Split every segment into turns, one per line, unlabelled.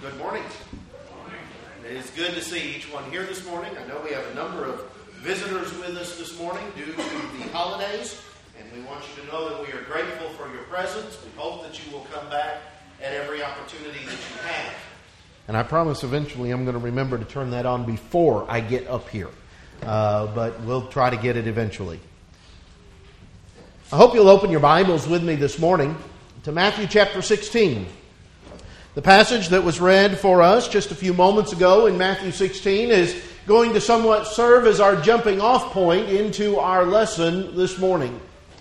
Good morning. It is good to see each one here this morning. I know we have a number of visitors with us this morning due to the holidays, and we want you to know that we are grateful for your presence. We hope that you will come back at every opportunity that you have. And I promise eventually I'm going to remember to turn that on before I get up here. But we'll try to get it eventually. I hope you'll open your Bibles with me this morning to Matthew chapter 16. The passage that was read for us just a few moments ago in Matthew 16 is going to somewhat serve as our jumping off point into our lesson this morning.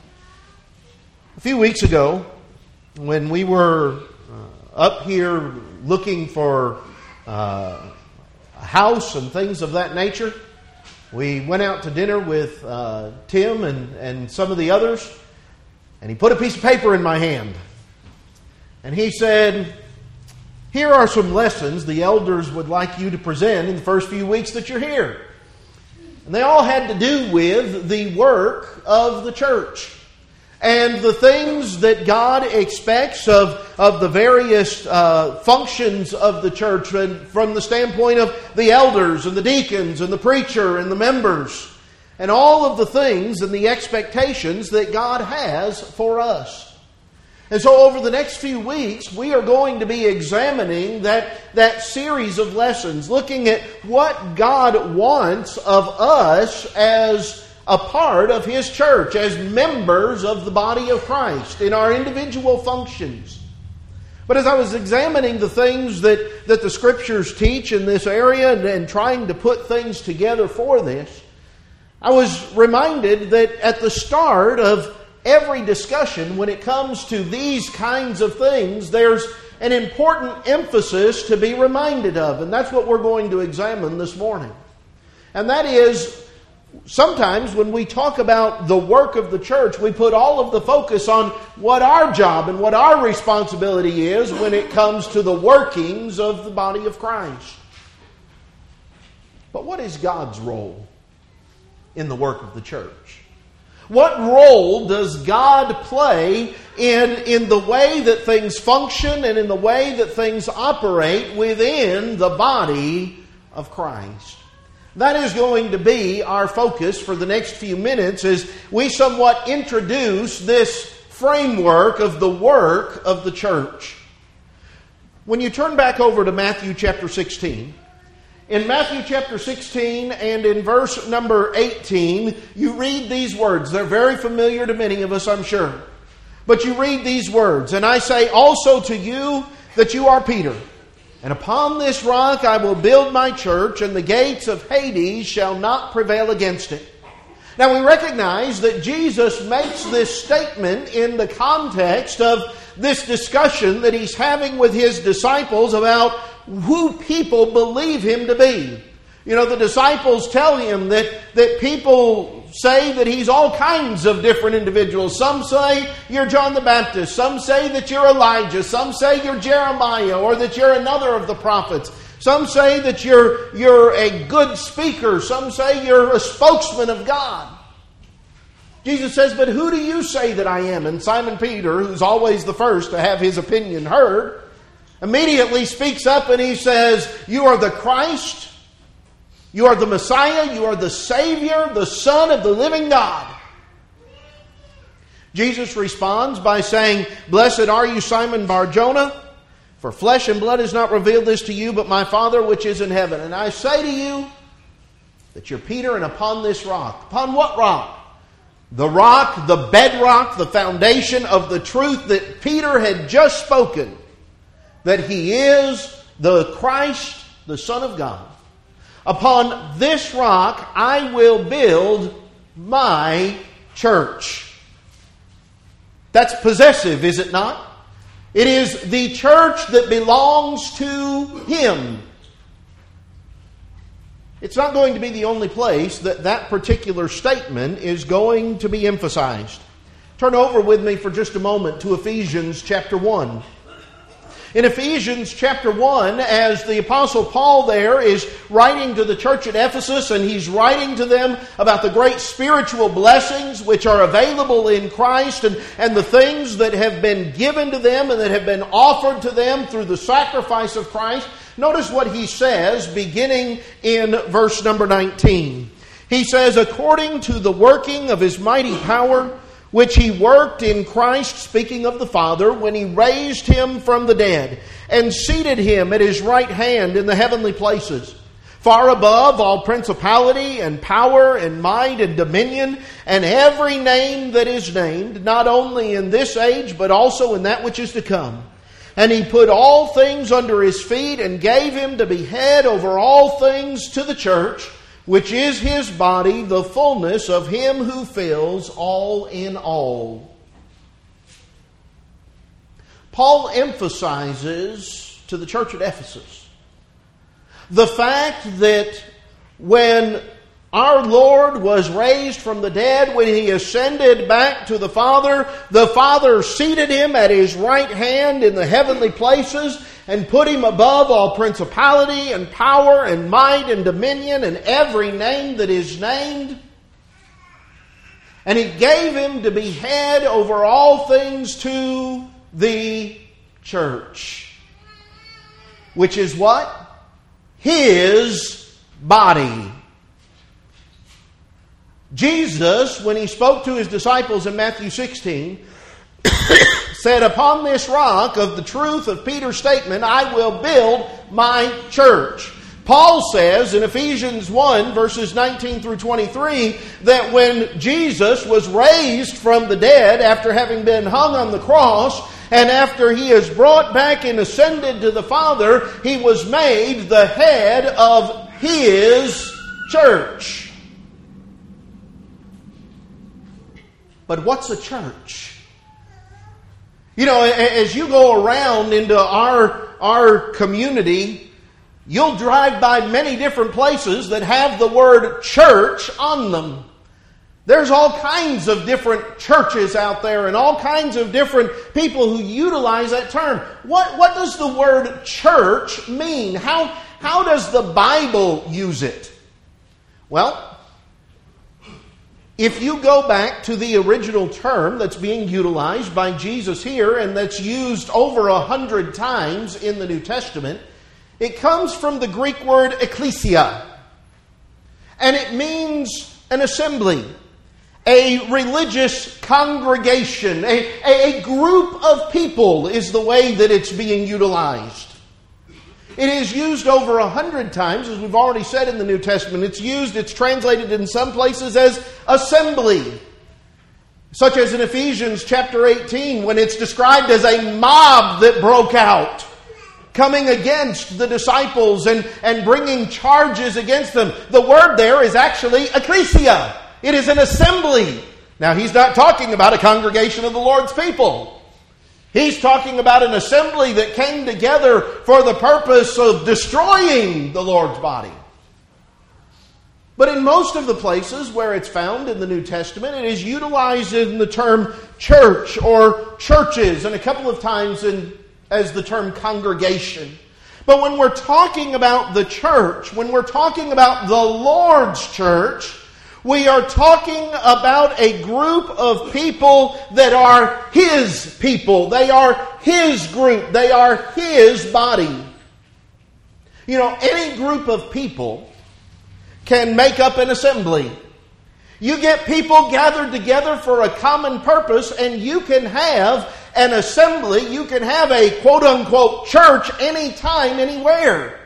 A few weeks ago, when we were up here looking for a house and things of that nature, we went out to dinner with Tim and some of the others, and he put a piece of paper in my hand. And he said, "Here are some lessons the elders would like you to present in the first few weeks that you're here." And they all had to do with the work of the church and the things that God expects of the various functions of the church, and from the standpoint of the elders and the deacons and the preacher and the members, and all of the things and the expectations that God has for us. And so over the next few weeks, we are going to be examining that series of lessons, looking at what God wants of us as a part of His church, as members of the body of Christ, in our individual functions. But as I was examining the things that the Scriptures teach in this area and trying to put things together for this, I was reminded that at the start of every discussion, when it comes to these kinds of things, there's an important emphasis to be reminded of. And that's what we're going to examine this morning. And that is, sometimes when we talk about the work of the church, we put all of the focus on what our job and what our responsibility is when it comes to the workings of the body of Christ. But what is God's role in the work of the church? What role does God play in the way that things function and in the way that things operate within the body of Christ? That is going to be our focus for the next few minutes as we somewhat introduce this framework of the work of the church. When you turn back over to Matthew chapter 16, in Matthew chapter 16 and in verse number 18, you read these words. They're very familiar to many of us, I'm sure. But you read these words, "And I say also to you that you are Peter, and upon this rock I will build my church, and the gates of Hades shall not prevail against it." Now we recognize that Jesus makes this statement in the context of this discussion that He's having with His disciples about who people believe Him to be. You know, the disciples tell Him that people say that He's all kinds of different individuals. Some say you're John the Baptist. Some say that you're Elijah. Some say you're Jeremiah, or that you're another of the prophets. Some say that you're a good speaker. Some say you're a spokesman of God. Jesus says, "But who do you say that I am?" And Simon Peter, who's always the first to have his opinion heard, immediately speaks up and he says, "You are the Christ, you are the Messiah, you are the Savior, the Son of the living God." Jesus responds by saying, "Blessed are you, Simon Bar-Jonah, for flesh and blood has not revealed this to you, but my Father which is in heaven. And I say to you that you're Peter, and upon this rock." Upon what rock? The rock, the bedrock, the foundation of the truth that Peter had just spoken, that He is the Christ, the Son of God. "Upon this rock I will build my church." That's possessive, is it not? It is the church that belongs to Him. It's not going to be the only place that particular statement is going to be emphasized. Turn over with me for just a moment to Ephesians chapter 1. In Ephesians chapter 1, as the Apostle Paul there is writing to the church at Ephesus, and he's writing to them about the great spiritual blessings which are available in Christ and the things that have been given to them and that have been offered to them through the sacrifice of Christ. Notice what he says beginning in verse number 19. He says, according to the working of His mighty power, which He worked in Christ, speaking of the Father, when He raised Him from the dead, and seated Him at His right hand in the heavenly places, far above all principality and power and might and dominion, and every name that is named, not only in this age, but also in that which is to come. And He put all things under His feet, and gave Him to be head over all things to the church, which is His body, the fullness of Him who fills all in all. Paul emphasizes to the church at Ephesus the fact that when our Lord was raised from the dead, when He ascended back to the Father seated Him at His right hand in the heavenly places, and put Him above all principality and power and might and dominion and every name that is named. And He gave Him to be head over all things to the church. Which is what? His body. Jesus, when He spoke to His disciples in Matthew 16, said, upon this rock of the truth of Peter's statement, I will build my church. Paul says in Ephesians 1, verses 19 through 23, that when Jesus was raised from the dead after having been hung on the cross, and after He is brought back and ascended to the Father, He was made the head of His church. But what's a church? You know, as you go around into our community, you'll drive by many different places that have the word church on them. There's all kinds of different churches out there and all kinds of different people who utilize that term. What does the word church mean? How does the Bible use it? Well, if you go back to the original term that's being utilized by Jesus here and that's used over 100 times in the New Testament, it comes from the Greek word ekklesia. And it means an assembly, a religious congregation, a group of people is the way that it's being utilized. It is used over 100 times, as we've already said in the New Testament. It's translated in some places as assembly. Such as in Ephesians chapter 18, when it's described as a mob that broke out, coming against the disciples and bringing charges against them. The word there is actually ekklesia. It is an assembly. Now, he's not talking about a congregation of the Lord's people. He's talking about an assembly that came together for the purpose of destroying the Lord's body. But in most of the places where it's found in the New Testament, it is utilized in the term church or churches, and a couple of times as the term congregation. But when we're talking about the church, when we're talking about the Lord's church, we are talking about a group of people that are His people. They are His group. They are His body. You know, any group of people can make up an assembly. You get people gathered together for a common purpose, and you can have an assembly. You can have a quote-unquote church anytime, anywhere.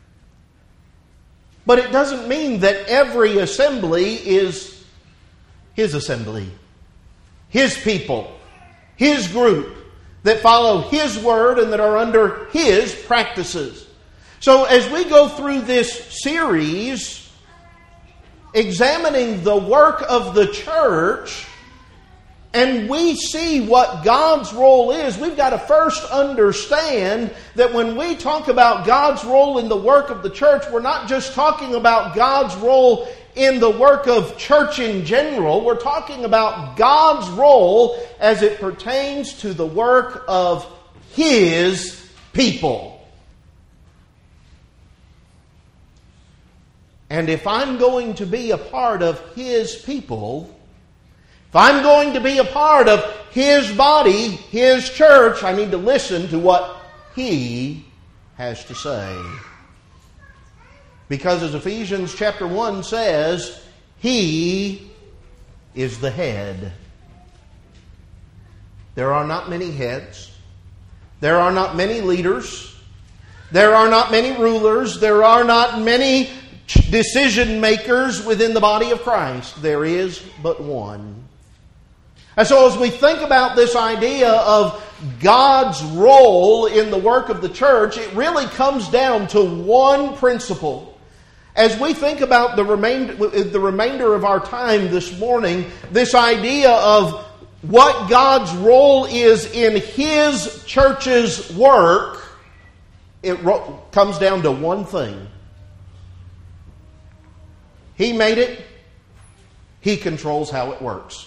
But it doesn't mean that every assembly is His assembly. His people. His group that follow His word and that are under His practices. So as we go through this series, examining the work of the church, and we see what God's role is, we've got to first understand that when we talk about God's role in the work of the church, we're not just talking about God's role in the work of church in general. We're talking about God's role as it pertains to the work of His
people. And if I'm going to be a part of His people, if I'm going to be a part of His body, His church, I need to listen to what He has to say. Because as Ephesians chapter 1 says, He is the head. There are not many heads. There are not many leaders. There are not many rulers. There are not many decision makers within the body of Christ. There is but one. And so as we think about this idea of God's role in the work of the church, it really comes down to one principle. As we think about the remainder of our time this morning, this idea of what God's role is in His church's work, it comes down to one thing. He made it. He controls how it works.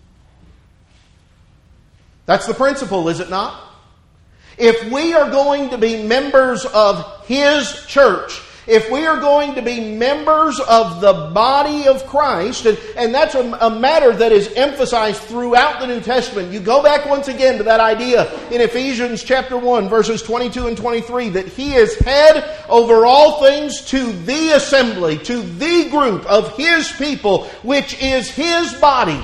That's the principle, is it not? If we are going to be members of His church, if we are going to be members of the body of Christ, and that's a matter that is emphasized throughout the New Testament. You go back once again to that idea in Ephesians chapter 1, verses 22 and 23, that He is head over all things to the assembly, to the group of His people, which is His body.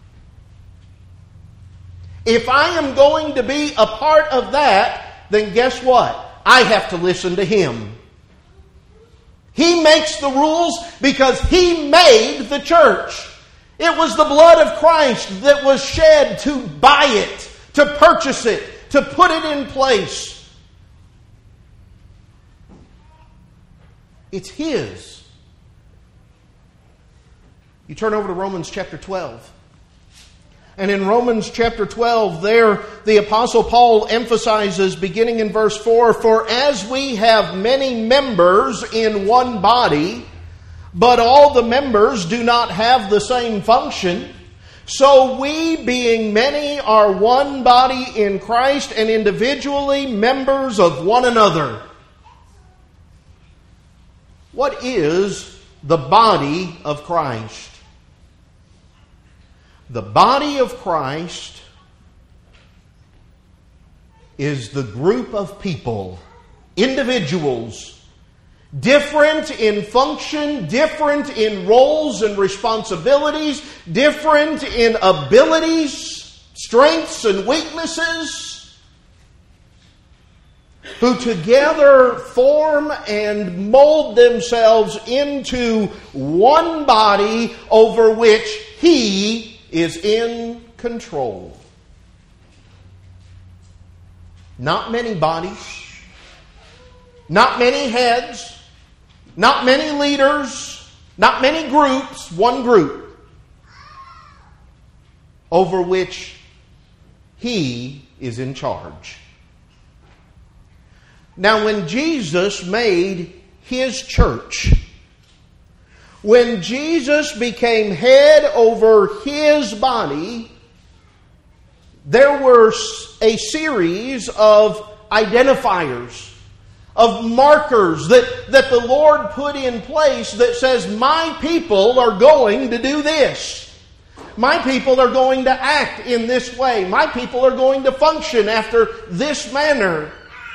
If I am going to be a part of that, then guess what? I have to listen to Him. He makes the rules because He made the church. It was the blood of Christ that was shed to buy it, to purchase it, to put it in place. It's His. You turn over to Romans chapter 12. And in Romans chapter 12, there the Apostle Paul emphasizes, beginning in verse 4, "For as we have many members in one body, but all the members do not have the same function, so we, being many, are one body in Christ and individually members of one another." What is the body of Christ? The body of Christ is the group of people, individuals, different in function, different in roles and responsibilities, different in abilities, strengths and weaknesses, who together form and mold themselves into one body over which He is in control. Not many bodies, not many heads, not many leaders, not many groups, one group over which He is in charge. Now, when Jesus made His church, when Jesus became head over His body, there were a series of identifiers, of markers that the Lord put in place that says, my people are going to do this. My people are going to act in this way. My people are going to function after this manner.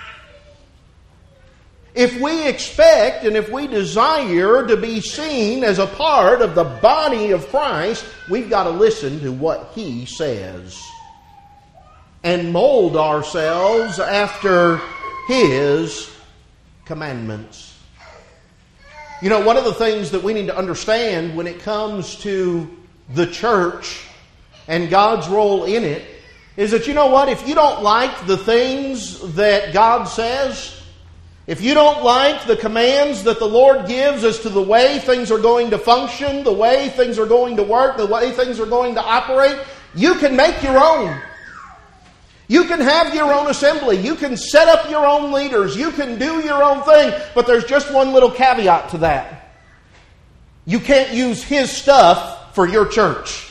If we expect and if we desire to be seen as a part of the body of Christ, we've got to listen to what He says and mold ourselves after His commandments. You know, one of the things that we need to understand when it comes to the church and God's role in it is that, you know what, if you don't like the things that God says, if you don't like the commands that the Lord gives as to the way things are going to function, the way things are going to work, the way things are going to operate, you can make your own. You can have your own assembly. You can set up your own leaders. You can do your own thing. But there's just one little caveat to that. You can't use His stuff for your church.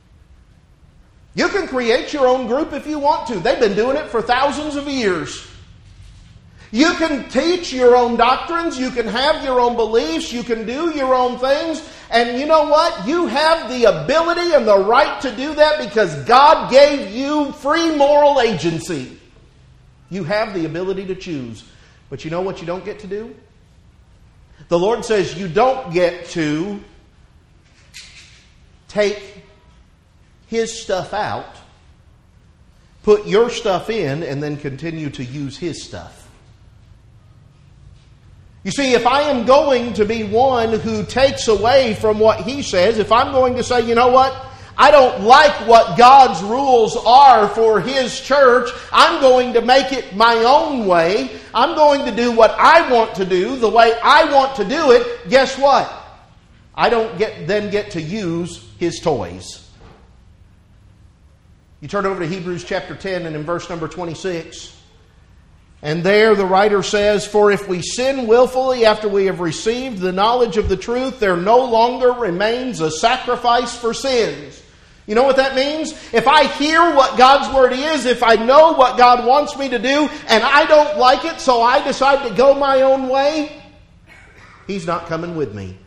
You can create your own group if you want to. They've been doing it for thousands of years. You can teach your own doctrines. You can have your own beliefs. You can do your own things. And you know what? You have the ability and the right to do that because God gave you free moral agency. You have the ability to choose. But you know what you don't get to do? The Lord says you don't get to take His stuff out, put your stuff in, and then continue to use His stuff. You see, if I am going to be one who takes away from what He says, if I'm going to say, you know what, I don't like what God's rules are for His church, I'm going to make it my own way, I'm going to do what I want to do, the way I want to do it, guess what? I don't then get to use His toys. You turn over to Hebrews chapter 10 and in verse number 26. And there the writer says, "For if we sin willfully after we have received the knowledge of the truth, there no longer remains a sacrifice for sins." You know what that means? If I hear what God's Word is, if I know what God wants me to do, and I don't like it, so I decide to go my own way, He's not coming with me.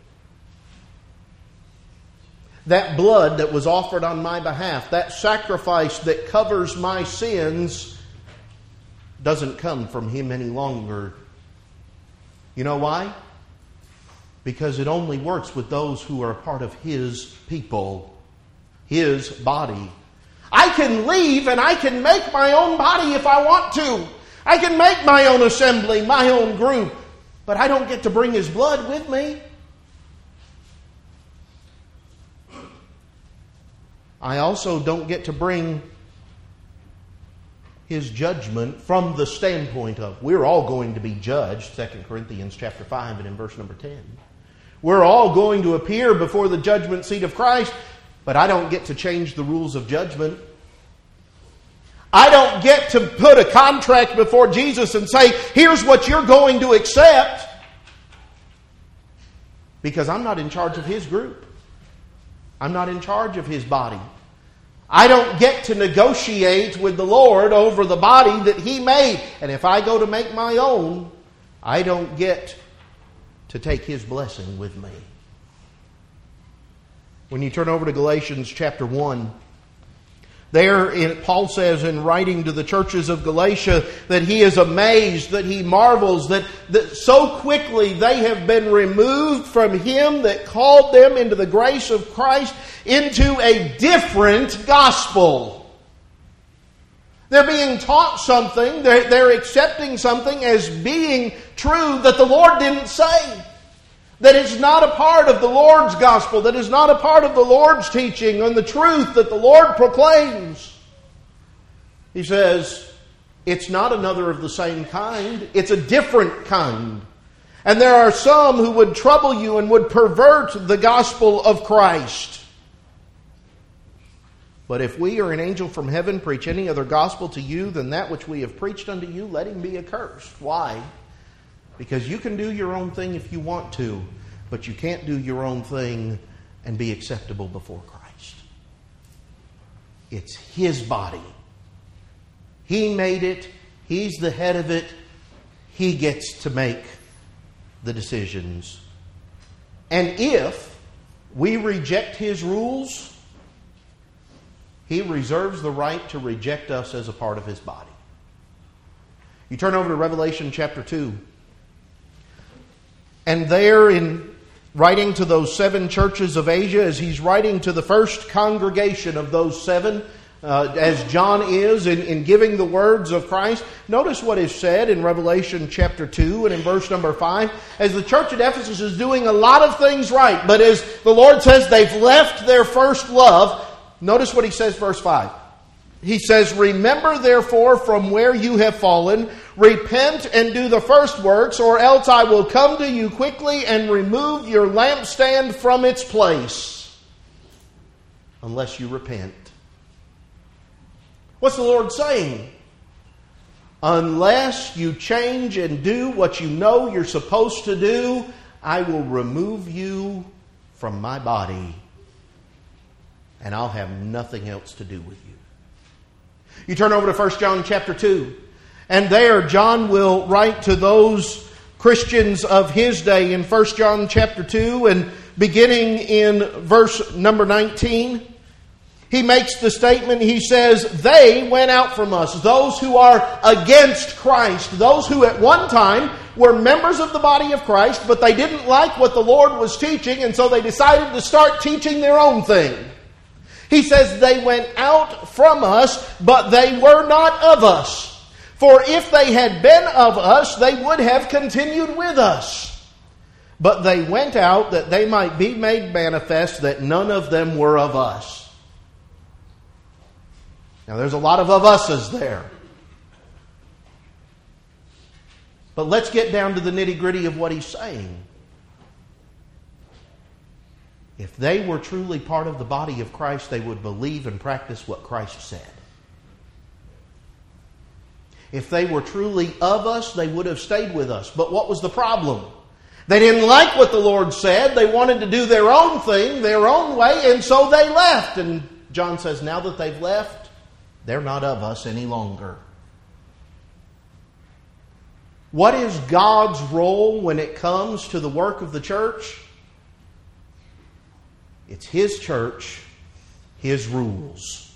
That blood that was offered on my behalf, that sacrifice that covers my sins, doesn't come from Him any longer. You know why? Because it only works with those who are a part of His people, His body. I can leave and I can make my own body if I want to. I can make my own assembly, my own group. But I don't get to bring His blood with me. I also don't get to bring His judgment from the standpoint of we're all going to be judged, 2 Corinthians chapter 5 and in verse number 10. We're all going to appear before the judgment seat of Christ, but I don't get to change the rules of judgment. I don't get to put a contract before Jesus and say, here's what you're going to accept, because I'm not in charge of His group. I'm not in charge of His body. I don't get to negotiate with the Lord over the body that He made. And if I go to make my own, I don't get to take His blessing with me. When you turn over to Galatians chapter 1, Paul says in writing to the churches of Galatia that he is amazed, that he marvels, that so quickly they have been removed from Him that called them into the grace of Christ into a different gospel. They're being taught something, they're accepting something as being true that the Lord didn't say. That is not a part of the Lord's gospel, that is not a part of the Lord's teaching and the truth that the Lord proclaims. He says, it's not another of the same kind, it's a different kind. And there are some who would trouble you and would pervert the gospel of Christ. But if we or an angel from heaven preach any other gospel to you than that which we have preached unto you, let him be accursed. Why? Because you can do your own thing if you want to, but you can't do your own thing and be acceptable before Christ. It's His body. He made it. He's the head of it. He gets to make the decisions. And if we reject His rules, He reserves the right to reject us as a part of His body. You turn over to Revelation chapter 2. And there, in writing to those 7 churches of Asia, as he's writing to the first congregation of those 7, as John is in giving the words of Christ, notice what is said in Revelation chapter 2 and in verse number 5. As the church at Ephesus is doing a lot of things right, but as the Lord says they've left their first love, notice what he says, verse 5. He says, "Remember therefore from where you have fallen, repent and do the first works, or else I will come to you quickly and remove your lampstand from its place, unless you repent." What's the Lord saying? Unless you change and do what you know you're supposed to do, I will remove you from my body, and I'll have nothing else to do with you. You turn over to 1 John chapter 2. And there John will write to those Christians of his day in 1 John chapter 2 and beginning in verse number 19. He makes the statement, he says, they went out from us, those who are against Christ, those who at one time were members of the body of Christ, but they didn't like what the Lord was teaching, and so they decided to start teaching their own thing. He says they went out from us, but they were not of us. For if they had been of us, they would have continued with us. But they went out that they might be made manifest that none of them were of us. Now there's a lot of us's there. But let's get down to the nitty-gritty of what he's saying. If they were truly part of the body of Christ, they would believe and practice what Christ said. If they were truly of us, they would have stayed with us. But what was the problem? They didn't like what the Lord said. They wanted to do their own thing, their own way, and so they left. And John says, now that they've left, they're not of us any longer. What is God's role when it comes to the work of the church? It's His church, His rules.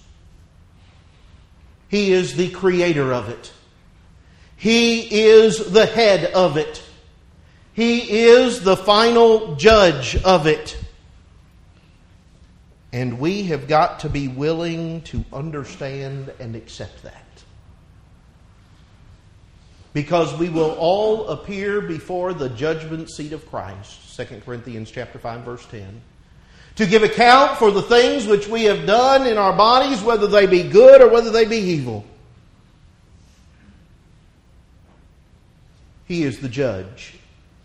He is the creator of it. He is the head of it. He is the final judge of it. And we have got to be willing to understand and accept that. Because we will all appear before the judgment seat of Christ. 2 Corinthians chapter 5, verse 10. To give account for the things which we have done in our bodies, whether they be good or whether they be evil. He is the judge.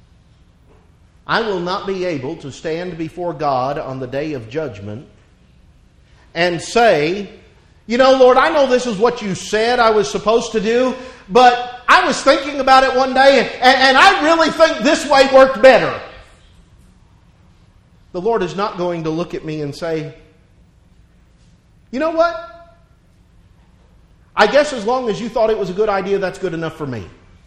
I will not be able to stand before God on the day of judgment and say, you know, Lord, I know this is what you said I was supposed to do, but I was thinking about it one day, and I really think this way worked better. The Lord is not going to look at me and say, you know what? I guess as long as you thought it was a good idea, that's good enough for me.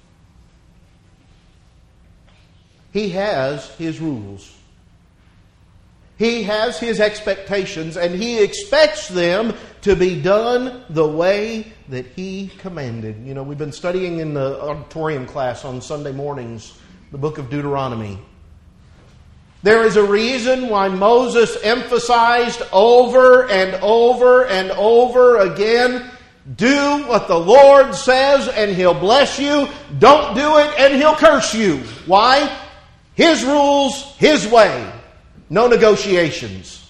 He has His rules. He has His expectations, and He expects them to be done the way that He commanded. You know, we've been studying in the auditorium class on Sunday mornings the book of Deuteronomy. There is a reason why Moses emphasized over and over and over again, do what the Lord says and He'll bless you. Don't do it and He'll curse you. Why? His rules, His way. No negotiations.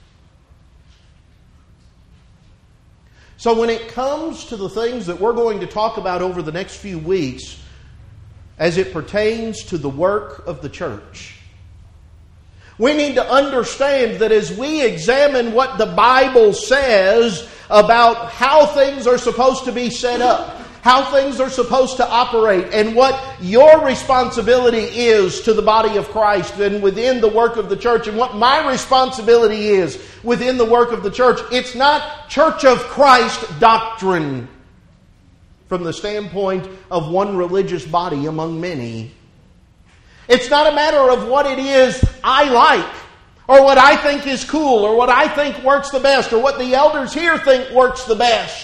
So when it comes to the things that we're going to talk about over the next few weeks, as it pertains to the work of the church, we need to understand that as we examine what the Bible says about how things are supposed to be set up, how things are supposed to operate, and what your responsibility is to the body of Christ and within the work of the church, and what my responsibility is within the work of the church. It's not Church of Christ doctrine from the standpoint of one religious body among many. It's not a matter of what it is I like, or what I think is cool, or what I think works the best, or what the elders here think works the best.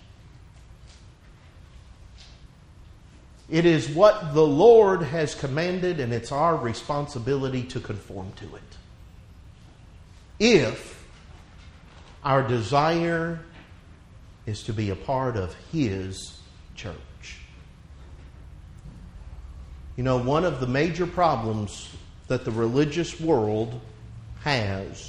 It is what the Lord has commanded, and it's our responsibility to conform to it. If our desire is to be a part of His church. You know, one of the major problems that the religious world has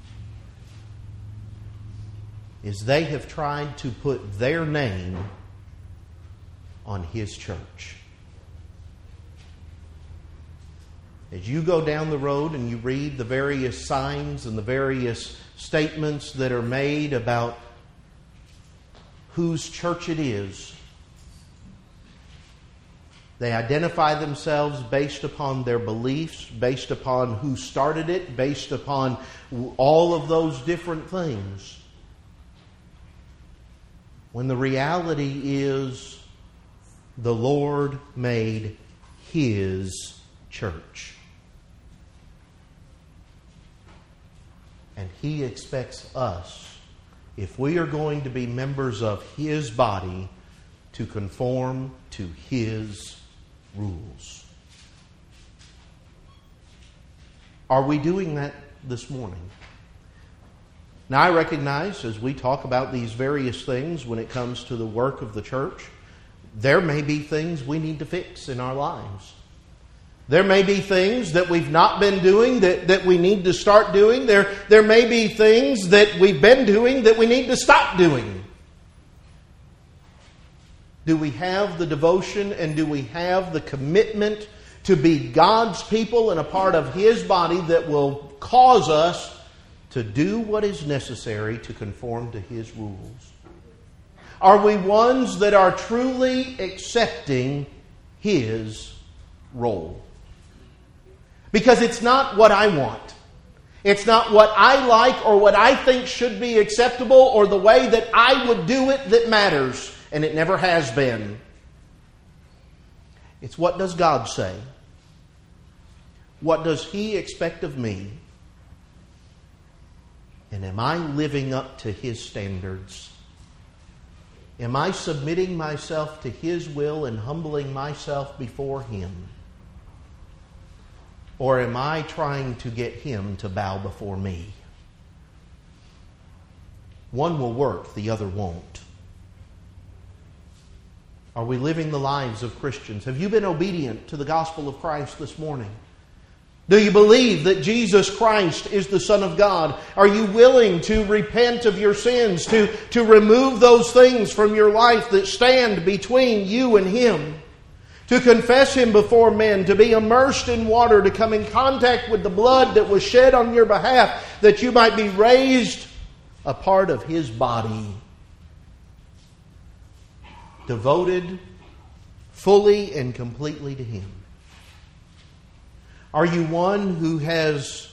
is they have tried to put their name on His church. As you go down the road and you read the various signs and the various statements that are made about whose church it is, they identify themselves based upon their beliefs, based upon who started it, based upon all of those different things. When the reality is, the Lord made His church. And He expects us, if we are going to be members of His body, to conform to His rules. Are we doing that this morning? Now, I recognize as we talk about these various things when it comes to the work of the church, there may be things we need to fix in our lives. There may be things that we've not been doing that we need to start doing. There may be things that we've been doing that we need to stop doing. Do we have the devotion and do we have the commitment to be God's people and a part of His body that will cause us to do what is necessary to conform to His rules? Are we ones that are truly accepting His role? Because it's not what I want. It's not what I like or what I think should be acceptable or the way that I would do it that matters. And it never has been. It's what does God say? What does He expect of me? And am I living up to His standards? Am I submitting myself to His will and humbling myself before Him? Or am I trying to get Him to bow before me? One will work, the other won't. Are we living the lives of Christians? Have you been obedient to the gospel of Christ this morning? Do you believe that Jesus Christ is the Son of God? Are you willing to repent of your sins, to remove those things from your life that stand between you and Him? To confess Him before men, to be immersed in water, to come in contact with the blood that was shed on your behalf, that you might be raised a part of His body. Devoted fully and completely to Him. Are you one who has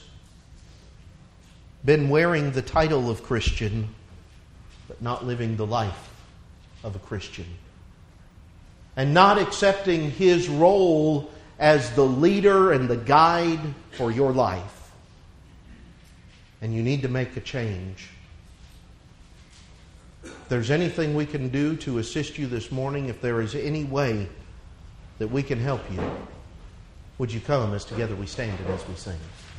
been wearing the title of Christian, but not living the life of a Christian? And not accepting His role as the leader and the guide for your life? And you need to make a change. If there's anything we can do to assist you this morning, if there is any way that we can help you, would you come as together we stand and as we sing?